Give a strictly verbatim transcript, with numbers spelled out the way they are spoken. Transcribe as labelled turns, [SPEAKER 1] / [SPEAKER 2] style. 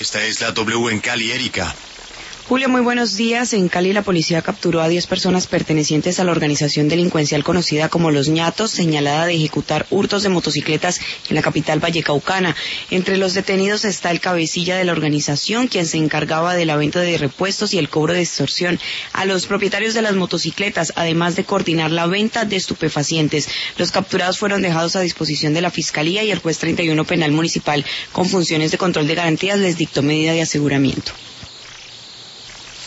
[SPEAKER 1] Esta es la W en Cali, Erika.
[SPEAKER 2] Julio, muy buenos días. En Cali la policía capturó a diez personas pertenecientes a la organización delincuencial conocida como Los Ñatos, señalada de ejecutar hurtos de motocicletas en la capital vallecaucana. Entre los detenidos está el cabecilla de la organización, quien se encargaba de la venta de repuestos y el cobro de extorsión a los propietarios de las motocicletas, además de coordinar la venta de estupefacientes. Los capturados fueron dejados a disposición de la Fiscalía y el juez treinta y uno Penal Municipal, con funciones de control de garantías, les dictó medida de aseguramiento.